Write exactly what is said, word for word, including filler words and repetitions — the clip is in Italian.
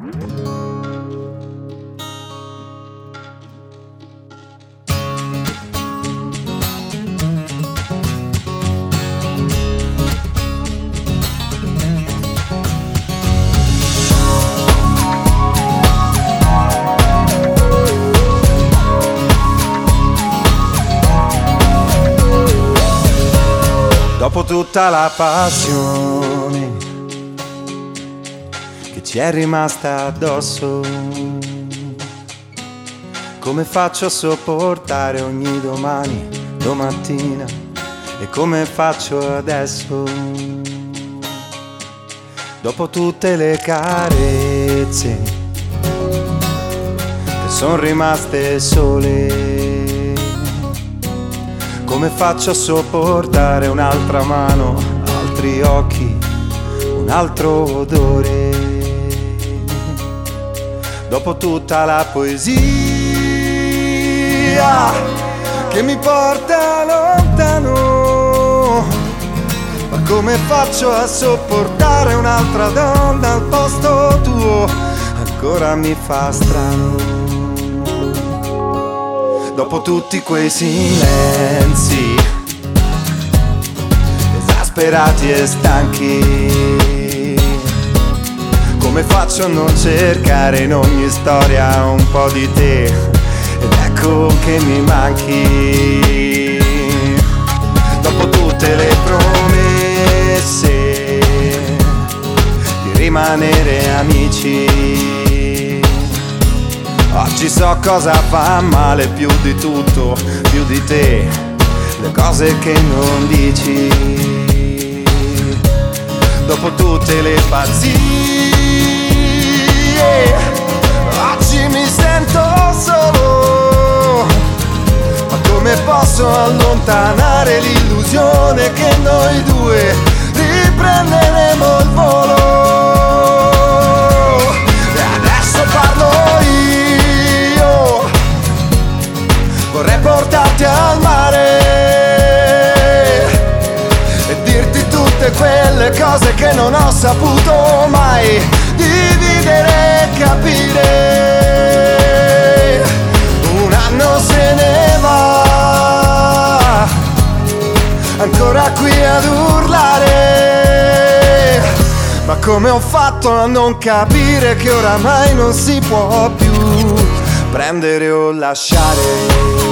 Dopo tutta la passione che ci è rimasta addosso, come faccio a sopportare ogni domani, domattina, e come faccio adesso? Dopo tutte le carezze che son rimaste sole, come faccio a sopportare un'altra mano, altri occhi, un altro odore? Dopo tutta la poesia che mi porta lontano, ma come faccio a sopportare un'altra donna al posto tuo? Ancora mi fa strano. Dopo tutti quei silenzi esasperati e stanchi, come faccio a non cercare in ogni storia un po' di te? Ed ecco che mi manchi. Dopo tutte le promesse di rimanere amici, oggi so cosa fa male più di tutto, più di te, le cose che non dici. Dopo tutte le pazzie, oggi mi sento solo, ma come posso allontanare l'illusione che noi due riprenderemo il volo? E adesso parlo io, vorrei portarti al mare e dirti tutte quelle cose che non ho saputo mai dividere e capire. Un anno se ne va, ancora qui ad urlare, ma come ho fatto a non capire che oramai non si può più prendere o lasciare?